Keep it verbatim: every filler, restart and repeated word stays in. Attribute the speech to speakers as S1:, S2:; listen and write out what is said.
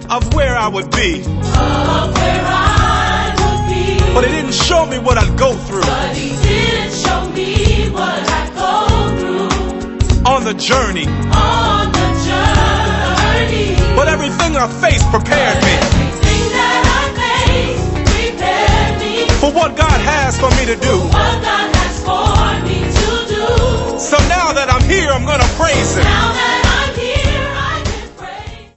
S1: of where I would be.
S2: Of where I would be.
S1: But He didn't show me what I'd go through.
S2: But He didn't show me what I'd go through.
S1: On the journey.
S2: On the journey.
S1: But everything I faced prepared me.
S2: Everything that I faced prepared me.
S1: For what God has for me to do.
S2: For what God has for me to do.
S1: So now that I'm here, I'm gonna praise Him.
S2: Now that